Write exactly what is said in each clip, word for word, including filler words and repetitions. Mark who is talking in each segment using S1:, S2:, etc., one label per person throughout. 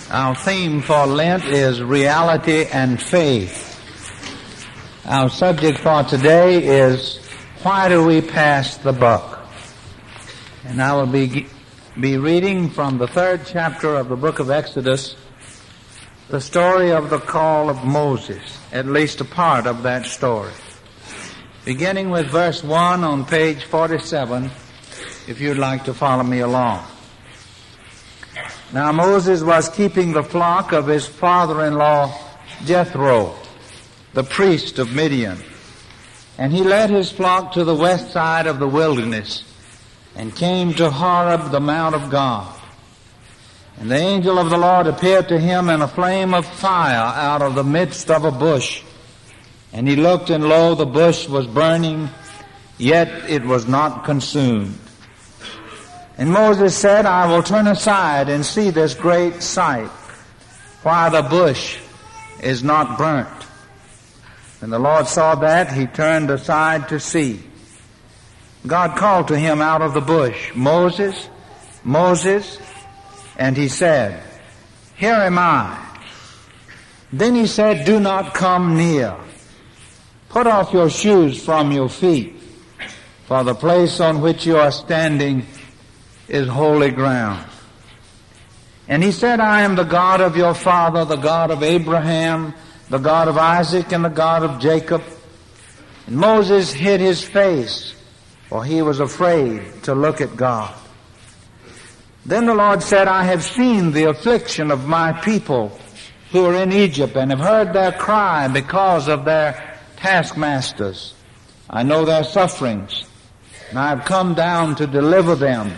S1: Our theme for Lent is reality and faith. Our subject for today is, why do we pass the buck? And I will be, be reading from the third chapter of the book of Exodus, the story of the call of Moses, at least a part of that story. Beginning with verse one on page forty-seven, if you'd like to follow me along. Now Moses was keeping the flock of his father-in-law Jethro, the priest of Midian. And he led his flock to the west side of the wilderness and came to Horeb, the mount of God. And the angel of the Lord appeared to him in a flame of fire out of the midst of a bush. And he looked, and lo, the bush was burning, yet it was not consumed. And Moses said, I will turn aside and see this great sight, why the bush is not burnt. When the Lord saw that, he turned aside to see. God called to him out of the bush, Moses, Moses, and he said, Here am I. Then he said, Do not come near. Put off your shoes from your feet, for the place on which you are standing is holy ground. And he said, I am the God of your father, the God of Abraham, the God of Isaac, and the God of Jacob. And Moses hid his face, for he was afraid to look at God. Then the Lord said, I have seen the affliction of my people who are in Egypt, and have heard their cry because of their taskmasters. I know their sufferings, and I have come down to deliver them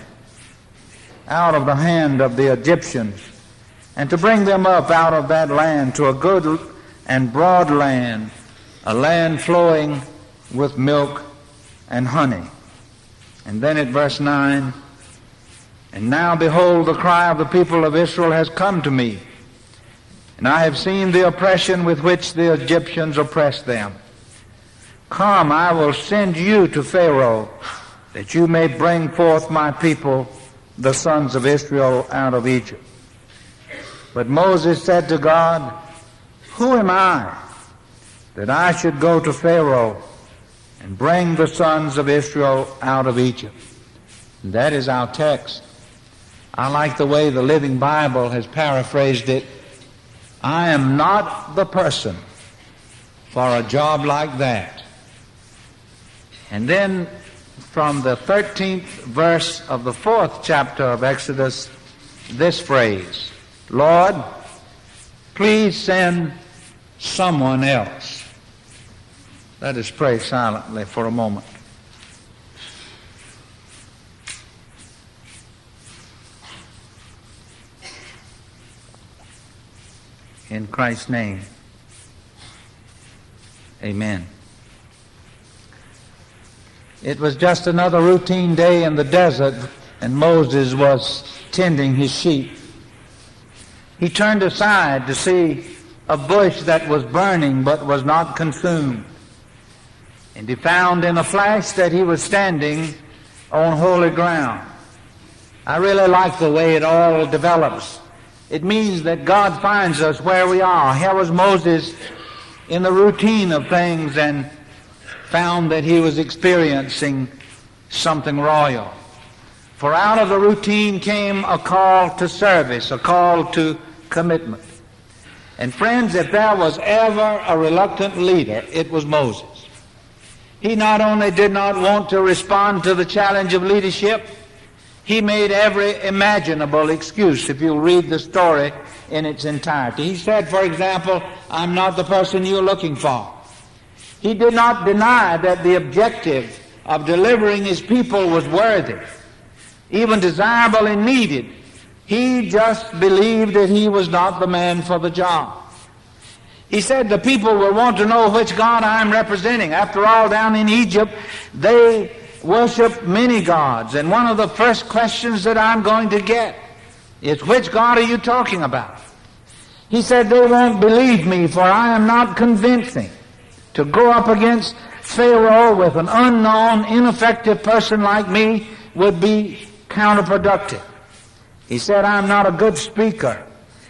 S1: out of the hand of the Egyptians, and to bring them up out of that land to a good and broad land, a land flowing with milk and honey. And then at verse nine, And now behold, the cry of the people of Israel has come to me, and I have seen the oppression with which the Egyptians oppress them. Come, I will send you to Pharaoh, that you may bring forth my people, the sons of Israel, out of Egypt. But Moses said to God, Who am I, that I should go to Pharaoh and bring the sons of Israel out of Egypt? And that is our text. I like the way the Living Bible has paraphrased it. I am not the person for a job like that. And then from the thirteenth verse of the fourth chapter of Exodus, this phrase, Lord, please send someone else. Let us pray silently for a moment. In Christ's name, amen. It was just another routine day in the desert, and Moses was tending his sheep. He turned aside to see a bush that was burning but was not consumed. And he found in a flash that he was standing on holy ground. I really like the way it all develops. It means that God finds us where we are. Here was Moses in the routine of things and found that he was experiencing something royal. For out of the routine came a call to service, a call to commitment. And friends, if there was ever a reluctant leader, it was Moses. He not only did not want to respond to the challenge of leadership, he made every imaginable excuse, if you'll read the story in its entirety. He said, for example, I'm not the person you're looking for. He did not deny that the objective of delivering his people was worthy, even desirable and needed. He just believed that he was not the man for the job. He said, the people will want to know which God I'm representing. After all, down in Egypt, they worship many gods. And one of the first questions that I'm going to get is, which God are you talking about? He said, they won't believe me, for I am not convincing. To go up against Pharaoh with an unknown, ineffective person like me would be counterproductive. He said, I'm not a good speaker.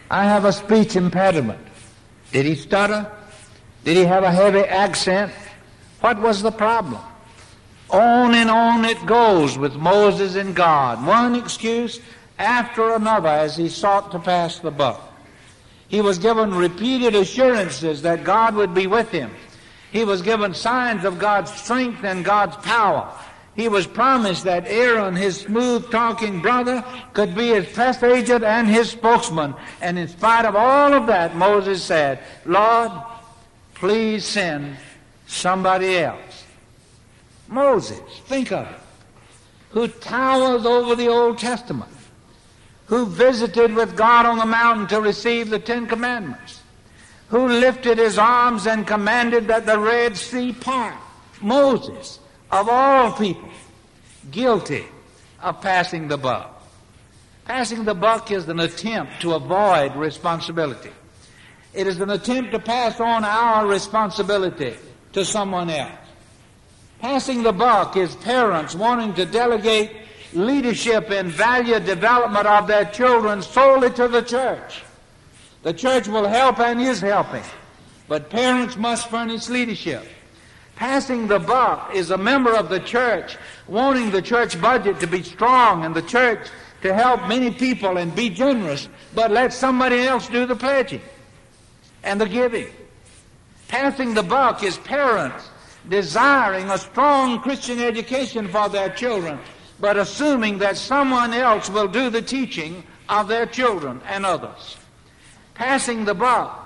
S1: I have a speech impediment. Did he stutter? Did he have a heavy accent? What was the problem? On and on it goes with Moses and God, one excuse after another as he sought to pass the buck. He was given repeated assurances that God would be with him. He was given signs of God's strength and God's power. He was promised that Aaron, his smooth-talking brother, could be his press agent and his spokesman. And in spite of all of that, Moses said, Lord, please send somebody else. Moses, think of it, who towers over the Old Testament, who visited with God on the mountain to receive the Ten Commandments, who lifted his arms and commanded that the Red Sea part. Moses, of all people, guilty of passing the buck. Passing the buck is an attempt to avoid responsibility. It is an attempt to pass on our responsibility to someone else. Passing the buck is parents wanting to delegate leadership and value development of their children solely to the church. The church will help and is helping, but parents must furnish leadership. Passing the buck is a member of the church wanting the church budget to be strong and the church to help many people and be generous, but let somebody else do the pledging and the giving. Passing the buck is parents desiring a strong Christian education for their children, but assuming that someone else will do the teaching of their children and others. Passing the buck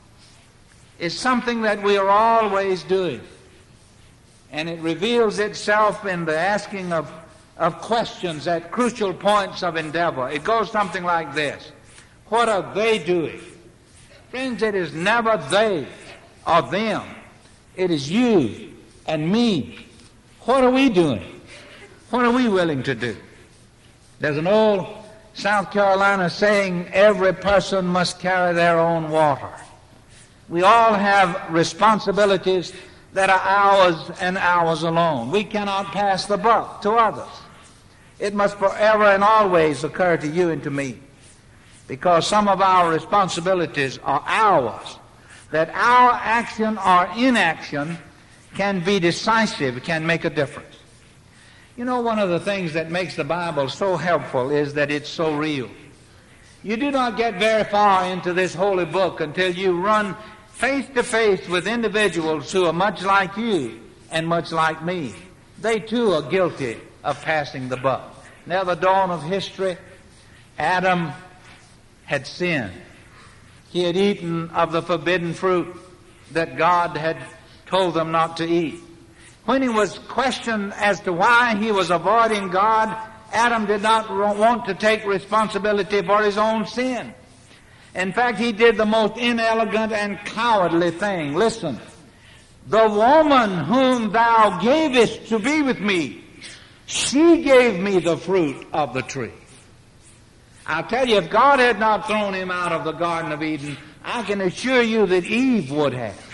S1: is something that we are always doing, and it reveals itself in the asking of, of questions at crucial points of endeavor. It goes something like this. What are they doing? Friends, it is never they or them. It is you and me. What are we doing? What are we willing to do? There's an old South Carolina saying, every person must carry their own water. We all have responsibilities that are ours and ours alone. We cannot pass the buck to others. It must forever and always occur to you and to me, because some of our responsibilities are ours, that our action or inaction can be decisive, can make a difference. You know, one of the things that makes the Bible so helpful is that it's so real. You do not get very far into this holy book until you run face to face with individuals who are much like you and much like me. They too are guilty of passing the buck. Near the dawn of history, Adam had sinned. He had eaten of the forbidden fruit that God had told them not to eat. When he was questioned as to why he was avoiding God, Adam did not want to take responsibility for his own sin. In fact, he did the most inelegant and cowardly thing. Listen, the woman whom thou gavest to be with me, she gave me the fruit of the tree. I'll tell you, if God had not thrown him out of the Garden of Eden, I can assure you that Eve would have.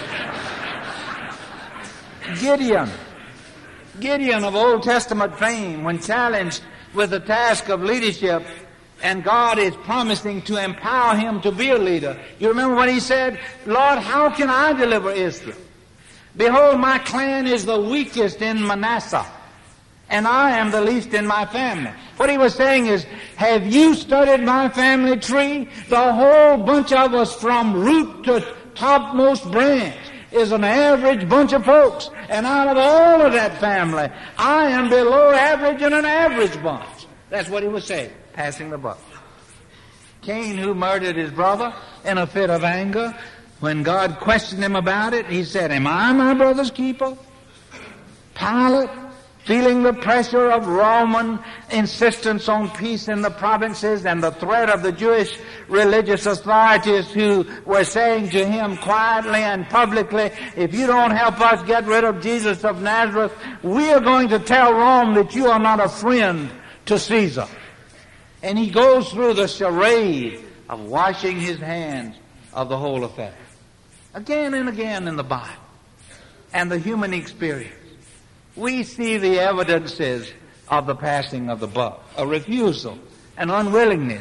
S1: Gideon, Gideon of Old Testament fame, when challenged with the task of leadership, and God is promising to empower him to be a leader. You remember what he said? Lord, how can I deliver Israel? Behold, my clan is the weakest in Manasseh, and I am the least in my family. What he was saying is, have you studied my family tree? The whole bunch of us from root to topmost branch is an average bunch of folks. And out of all of that family, I am below average in an average bunch. That's what he was saying, passing the buck. Cain, who murdered his brother in a fit of anger, when God questioned him about it, he said, am I my brother's keeper? Pilate, feeling the pressure of Roman insistence on peace in the provinces and the threat of the Jewish religious authorities who were saying to him quietly and publicly, if you don't help us get rid of Jesus of Nazareth, we are going to tell Rome that you are not a friend to Caesar. And he goes through the charade of washing his hands of the whole affair. Again and again in the Bible and the human experience, we see the evidences of the passing of the buck, a refusal, an unwillingness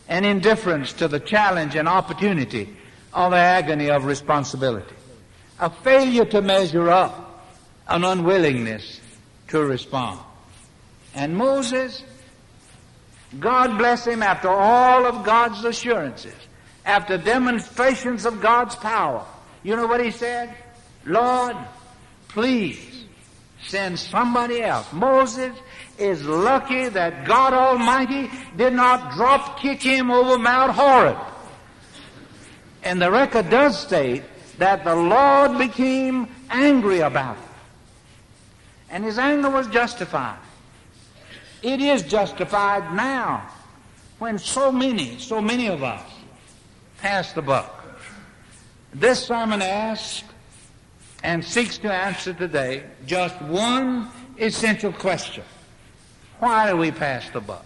S1: an indifference to the challenge and opportunity or the agony of responsibility, a failure to measure up, an unwillingness to respond. And Moses, God bless him, after all of God's assurances, after demonstrations of God's power, you know what he said? Lord, please send somebody else. Moses is lucky that God Almighty did not drop kick him over Mount Horeb. And the record does state that the Lord became angry about it. And his anger was justified. It is justified now when so many, so many of us pass the buck. This sermon asks and seeks to answer today just one essential question. Why do we pass the buck?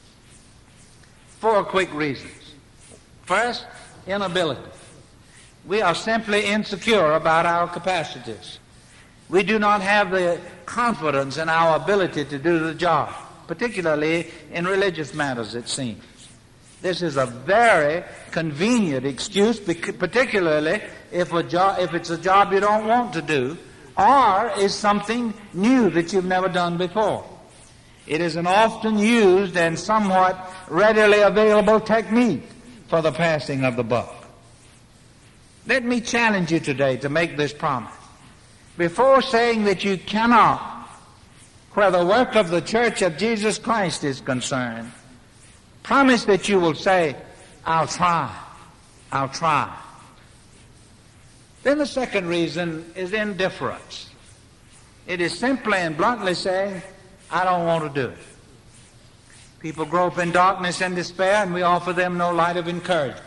S1: Four quick reasons. First, inability. We are simply insecure about our capacities. We do not have the confidence in our ability to do the job, particularly in religious matters, it seems. This is a very convenient excuse, particularly if a job, if it's a job you don't want to do, or is something new that you've never done before. It is an often used and somewhat readily available technique for the passing of the buck. Let me challenge you today to make this promise. Before saying that you cannot, where the work of the Church of Jesus Christ is concerned, promise that you will say, I'll try, I'll try. Then the second reason is indifference. It is simply and bluntly saying, I don't want to do it. People grope in darkness and despair, and we offer them no light of encouragement.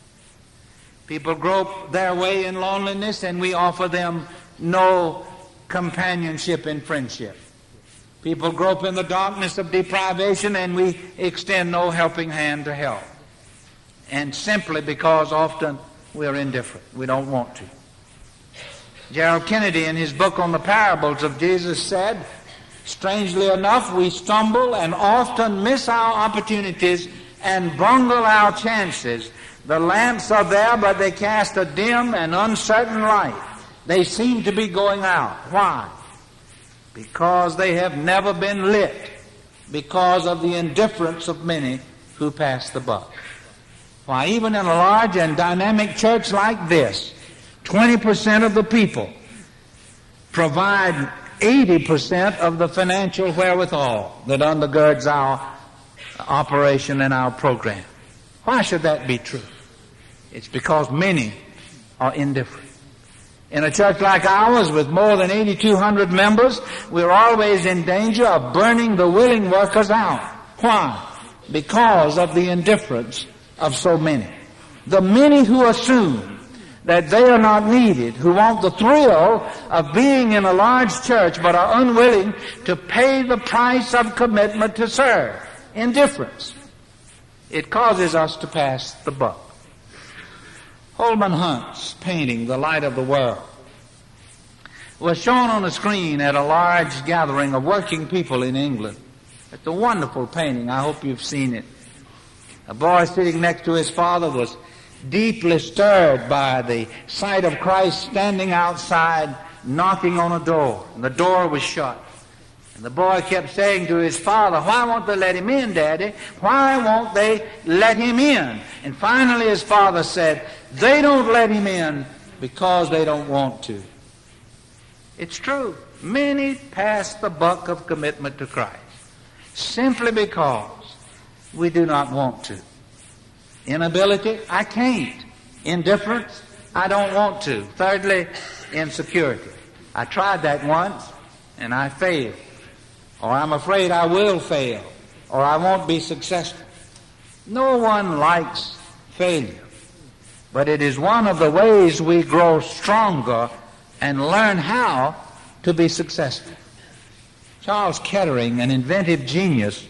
S1: People grope their way in loneliness, and we offer them no companionship and friendship. People grope in the darkness of deprivation, and we extend no helping hand to help. And simply because often we're indifferent. We don't want to. Gerald Kennedy, in his book on the parables of Jesus, said, strangely enough, we stumble and often miss our opportunities and bungle our chances. The lamps are there, but they cast a dim and uncertain light. They seem to be going out. Why? Because they have never been lit, because of the indifference of many who pass the buck. Why, even in a large and dynamic church like this, twenty percent of the people provide eighty percent of the financial wherewithal that undergirds our operation and our program. Why should that be true? It's because many are indifferent. In a church like ours with more than eighty-two hundred members, we're always in danger of burning the willing workers out. Why? Because of the indifference of so many. The many who assume that they are not needed, who want the thrill of being in a large church but are unwilling to pay the price of commitment to serve. Indifference. It causes us to pass the buck. Holman Hunt's painting, The Light of the World, was shown on a screen at a large gathering of working people in England. It's a wonderful painting. I hope you've seen it. A boy sitting next to his father was deeply stirred by the sight of Christ standing outside knocking on a door. And the door was shut. And the boy kept saying to his father, why won't they let him in, Daddy? Why won't they let him in? And finally his father said, they don't let him in because they don't want to. It's true. Many pass the buck of commitment to Christ simply because we do not want to. Inability, I can't. Indifference, I don't want to. Thirdly, insecurity. I tried that once and I failed. Or I'm afraid I will fail. Or I won't be successful. No one likes failure. But it is one of the ways we grow stronger and learn how to be successful. Charles Kettering, an inventive genius,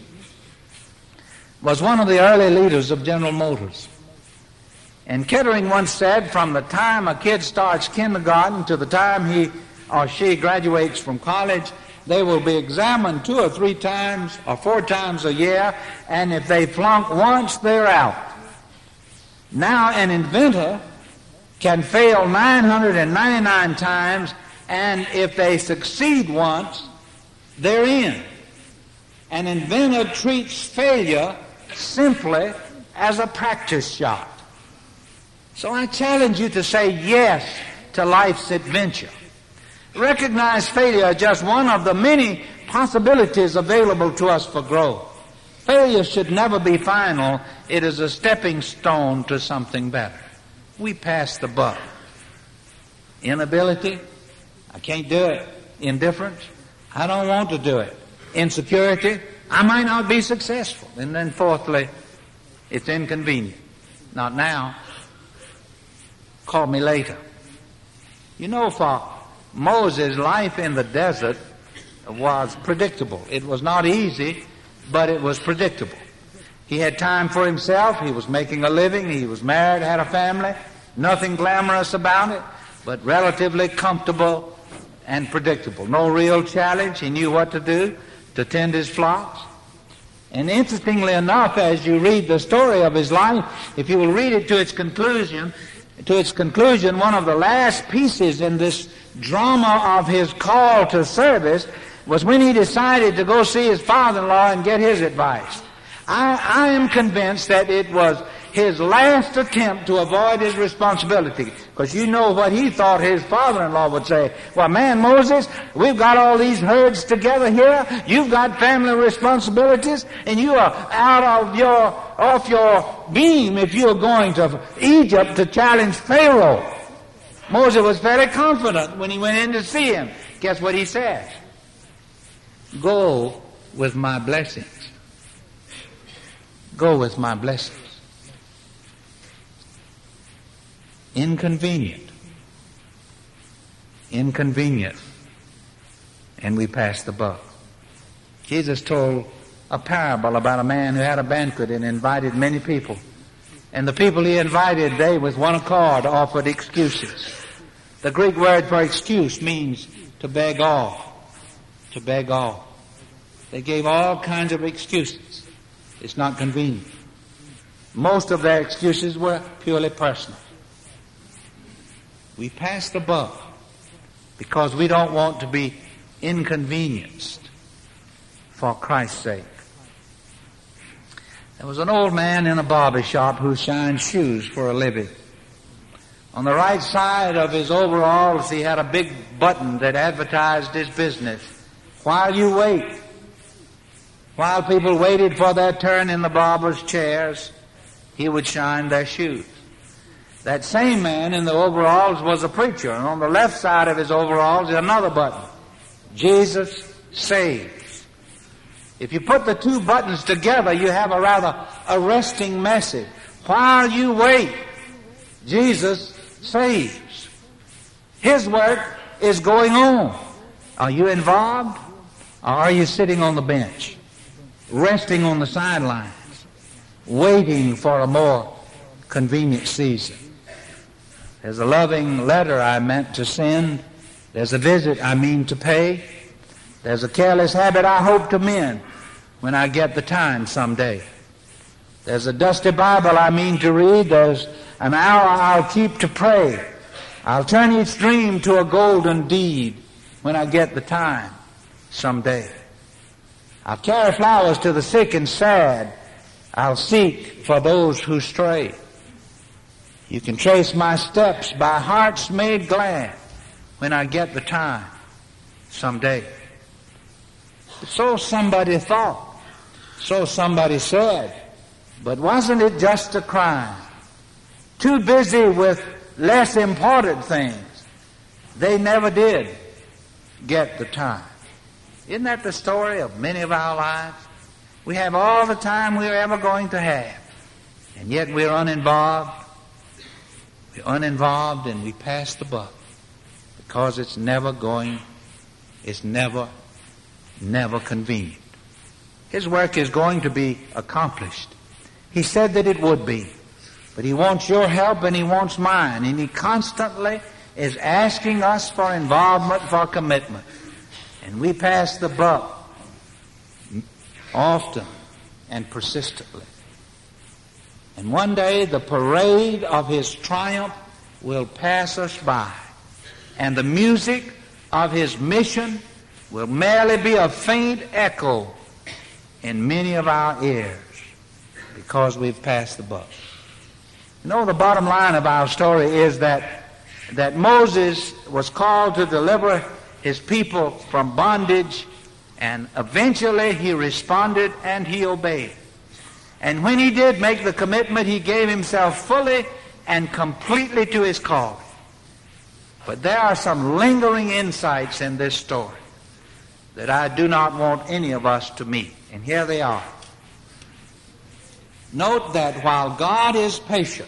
S1: was one of the early leaders of General Motors. And Kettering once said, from the time a kid starts kindergarten to the time he or she graduates from college, They will be examined two or three times or four times a year, and if they flunk once, they're out. Now an inventor can fail nine hundred ninety-nine times, and if they succeed once, they're in. An inventor treats failure simply as a practice shot. So I challenge you to say yes to life's adventure. Recognize failure as just one of the many possibilities available to us for growth. Failure should never be final. It is a stepping stone to something better. We pass the buck. Inability, I can't do it. Indifference, I don't want to do it. Insecurity, I might not be successful. And then fourthly, it's inconvenient. Not now. Call me later. You know, for Moses, life in the desert was predictable. It was not easy, but it was predictable. He had time for himself. He was making a living. He was married, had a family. Nothing glamorous about it, but relatively comfortable and predictable. No real challenge. He knew what to do to tend his flocks. And interestingly enough, as you read the story of his life, if you will read it to its conclusion, to its conclusion, one of the last pieces in this drama of his call to service was when he decided to go see his father-in-law and get his advice. I, I am convinced that it was his last attempt to avoid his responsibility, because you know what he thought his father-in-law would say. Well, man, Moses, we've got all these herds together here. You've got family responsibilities, and you are out of your, off your beam if you're going to Egypt to challenge Pharaoh. Moses was very confident when he went in to see him. Guess what he said? Go with my blessings. Go with my blessings. Inconvenient. Inconvenient. And we pass the buck. Jesus told a parable about a man who had a banquet and invited many people. And the people he invited, they with one accord offered excuses. The Greek word for excuse means to beg off. To beg off. They gave all kinds of excuses. It's not convenient. Most of their excuses were purely personal. We pass the buck because we don't want to be inconvenienced for Christ's sake. There was an old man in a barber shop who shined shoes for a living. On the right side of his overalls, he had a big button that advertised his business. While you wait, while people waited for their turn in the barber's chairs, he would shine their shoes. That same man in the overalls was a preacher, and on the left side of his overalls is another button. Jesus saves. If you put the two buttons together, you have a rather arresting message. While you wait, Jesus saves. His work is going on. Are you involved, or are you sitting on the bench, resting on the sidelines, waiting for a more convenient season? There's a loving letter I meant to send. There's a visit I mean to pay. There's a careless habit I hope to mend when I get the time someday. There's a dusty Bible I mean to read. There's an hour I'll keep to pray. I'll turn each dream to a golden deed when I get the time someday. I'll carry flowers to the sick and sad. I'll seek for those who stray. You can trace my steps by hearts made glad when I get the time someday. So somebody thought, so somebody said, but wasn't it just a crime? Too busy with less important things, they never did get the time. Isn't that the story of many of our lives? We have all the time we're ever going to have, and yet we're uninvolved. We're uninvolved and we pass the buck because it's never going, it's never, never convenient. His work is going to be accomplished. He said that it would be, but he wants your help and he wants mine, and he constantly is asking us for involvement, for commitment. And we pass the buck often and persistently. And one day the parade of his triumph will pass us by, and the music of his mission will merely be a faint echo in many of our ears because we've passed the buck. You know, the bottom line of our story is that, that Moses was called to deliver his people from bondage, and eventually he responded and he obeyed. And when he did make the commitment, he gave himself fully and completely to his calling. But there are some lingering insights in this story that I do not want any of us to meet. And here they are. Note that while God is patient,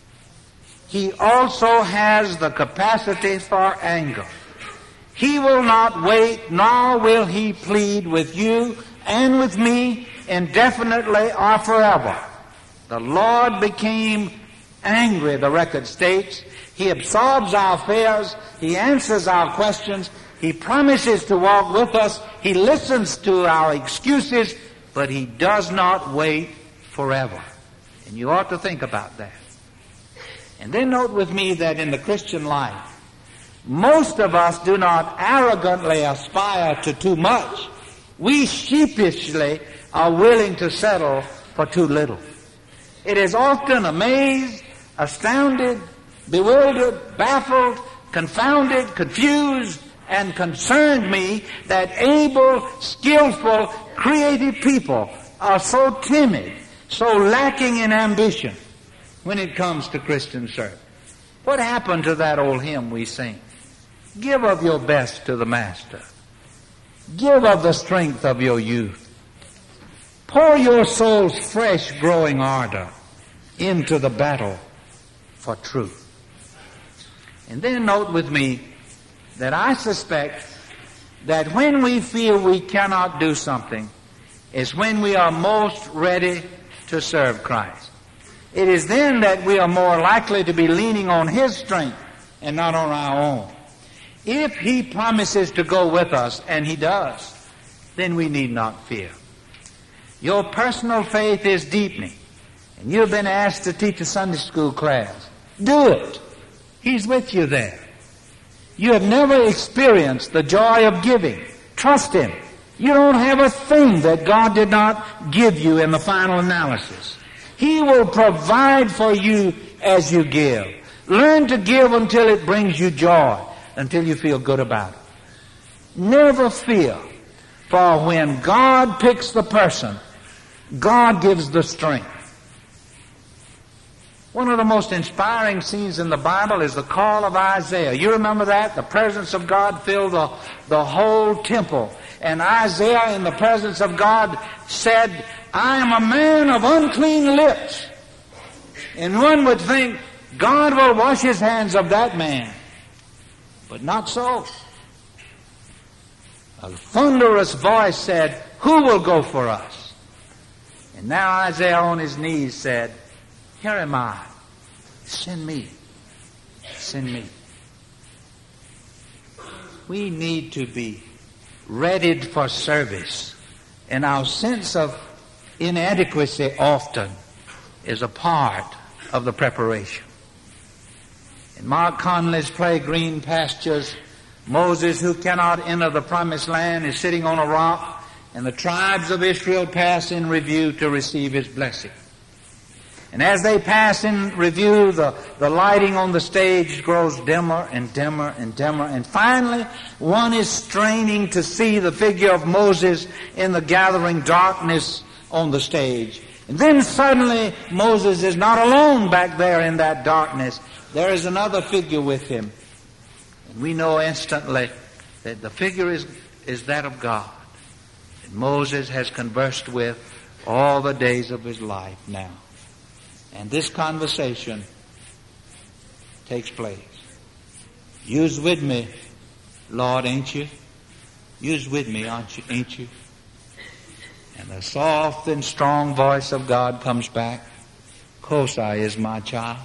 S1: he also has the capacity for anger. He will not wait, nor will he plead with you and with me indefinitely or forever. The Lord became angry, the record states. He absorbs our fears. He answers our questions. He promises to walk with us. He listens to our excuses, but he does not wait forever. And you ought to think about that. And then note with me that in the Christian life, most of us do not arrogantly aspire to too much. We sheepishly are willing to settle for too little. It is often amazed, astounded, bewildered, baffled, confounded, confused, and concerned me that able, skillful, creative people are so timid, so lacking in ambition when it comes to Christian service. What happened to that old hymn we sing? Give of your best to the Master. Give of the strength of your youth. Pour your soul's fresh growing ardor into the battle for truth. And then note with me that I suspect that when we feel we cannot do something is when we are most ready to serve Christ. It is then that we are more likely to be leaning on his strength and not on our own. If he promises to go with us, and he does, then we need not fear. Your personal faith is deepening, and you've been asked to teach a Sunday school class. Do it. He's with you there. You have never experienced the joy of giving. Trust him. You don't have a thing that God did not give you in the final analysis. He will provide for you as you give. Learn to give until it brings you joy, until you feel good about it. Never fear, for when God picks the person, God gives the strength. One of the most inspiring scenes in the Bible is the call of Isaiah. You remember that? The presence of God filled the, the whole temple. And Isaiah, in the presence of God, said, I am a man of unclean lips. And one would think, God will wash his hands of that man. But not so. A thunderous voice said, who will go for us? And now Isaiah on his knees said, here am I. Send me. Send me. We need to be readied for service. And our sense of inadequacy often is a part of the preparation. In Mark Conley's play, Green Pastures, Moses, who cannot enter the promised land, is sitting on a rock, and the tribes of Israel pass in review to receive his blessing. And as they pass in review, the, the lighting on the stage grows dimmer and dimmer and dimmer. And finally, one is straining to see the figure of Moses in the gathering darkness on the stage. And then suddenly, Moses is not alone back there in that darkness. There is another figure with him. And we know instantly that the figure is, is that of God. And Moses has conversed with all the days of his life now. And this conversation takes place. You's with me, Lord, ain't you? You's with me, aren't you, ain't you? And the soft and strong voice of God comes back. Course I is, my child.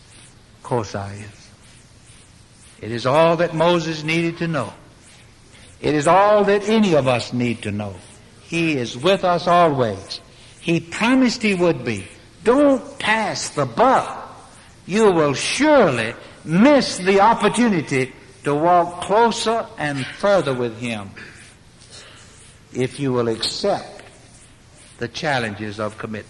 S1: Course I is. It is all that Moses needed to know. It is all that any of us need to know. He is with us always. He promised He would be. Don't pass the buck. You will surely miss the opportunity to walk closer and further with Him if you will accept the challenges of commitment.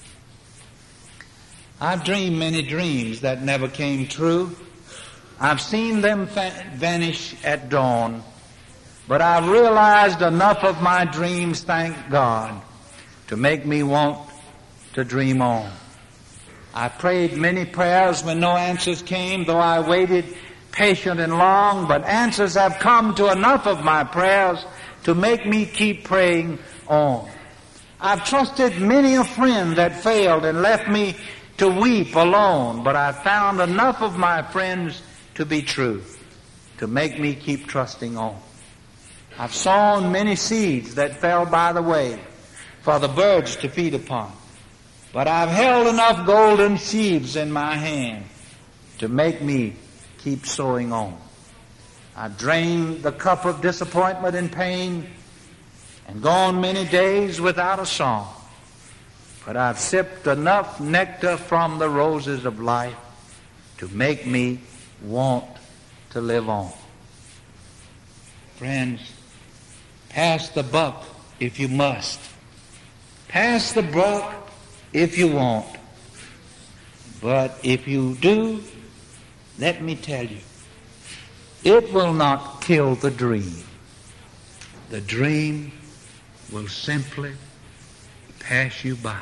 S1: I've dreamed many dreams that never came true. I've seen them fa- vanish at dawn. But I've realized enough of my dreams, thank God, to make me want to dream on. I prayed many prayers when no answers came, though I waited patient and long, but answers have come to enough of my prayers to make me keep praying on. I've trusted many a friend that failed and left me to weep alone, but I found enough of my friends to be true, to make me keep trusting on. I've sown many seeds that fell by the way for the birds to feed upon, but I've held enough golden sheaves in my hand to make me keep sowing on. I've drained the cup of disappointment and pain and gone many days without a song, but I've sipped enough nectar from the roses of life to make me want to live on. Friends, pass the buck if you must. Pass the buck if you want. But if you do, let me tell you, it will not kill the dream. The dream will simply pass you by.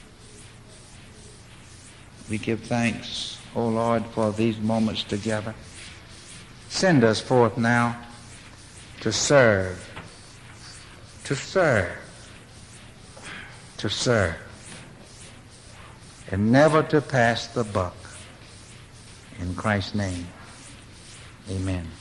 S1: We give thanks, O Lord, for these moments together. Send us forth now to serve, to serve, to serve, and never to pass the buck. In Christ's name, amen.